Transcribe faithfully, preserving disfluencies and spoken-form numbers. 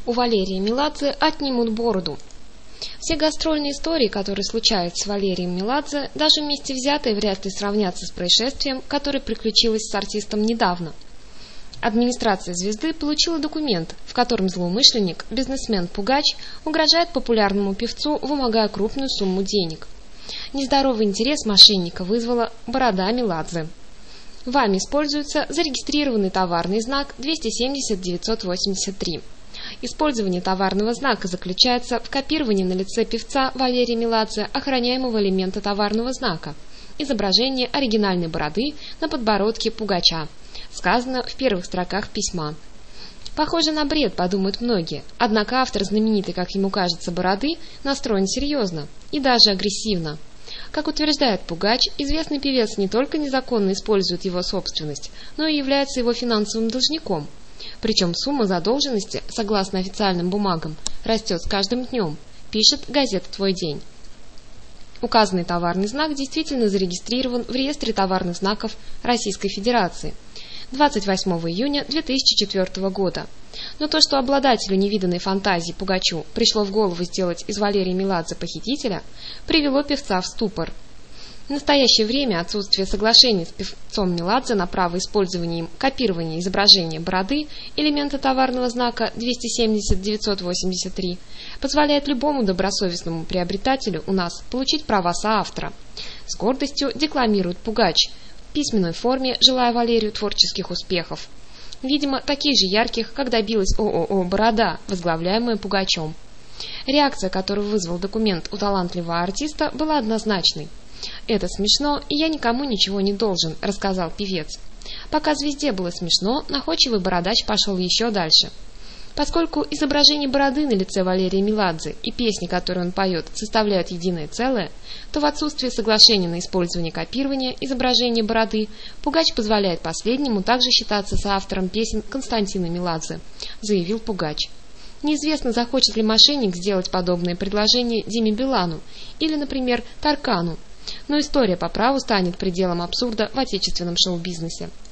У Валерия Меладзе отнимут бороду. Все гастрольные истории, которые случаются с Валерием Меладзе, даже вместе взятые, вряд ли сравнятся с происшествием, которое приключилось с артистом недавно. Администрация «Звезды» получила документ, в котором злоумышленник, бизнесмен Пугач, угрожает популярному певцу, вымогая крупную сумму денег. Нездоровый интерес мошенника вызвала борода Меладзе. Вами используется зарегистрированный товарный знак двести семьдесят девятьсот восемьдесят три. Использование товарного знака заключается в копировании на лице певца Валерия Меладзе охраняемого элемента товарного знака, изображение оригинальной бороды на подбородке Пугача, сказано в первых строках письма. Похоже на бред, подумают многие, однако автор знаменитой, как ему кажется, бороды настроен серьезно и даже агрессивно. Как утверждает Пугач, известный певец не только незаконно использует его собственность, но и является его финансовым должником. Причем сумма задолженности, согласно официальным бумагам, растет с каждым днем, пишет газета «Твой день». Указанный товарный знак действительно зарегистрирован в реестре товарных знаков Российской Федерации двадцать восьмого июня две тысячи четвёртого года. Но то, что обладателю невиданной фантазии Пугачу пришло в голову сделать из Валерия Меладзе похитителя, привело певца в ступор. В настоящее время отсутствие соглашения с певцом Меладзе на право использования им копирования изображения бороды, элемента товарного знака двести семьдесят девятьсот восемьдесят три, позволяет любому добросовестному приобретателю у нас получить права соавтора. С гордостью декламирует Пугач, в письменной форме желая Валерию творческих успехов. Видимо, таких же ярких, как добилась ООО «Борода», возглавляемая Пугачем. Реакция, которую вызвал документ у талантливого артиста, была однозначной. «Это смешно, и я никому ничего не должен», — рассказал певец. Пока «Звезде» было смешно, находчивый бородач пошел еще дальше. Поскольку изображение бороды на лице Валерия Меладзе и песни, которые он поет, составляют единое целое, то в отсутствие соглашения на использование копирования изображения бороды Пугач позволяет последнему также считаться соавтором песен Константина Меладзе, заявил Пугач. Неизвестно, захочет ли мошенник сделать подобное предложение Диме Билану или, например, Таркану, но история по праву станет пределом абсурда в отечественном шоу-бизнесе.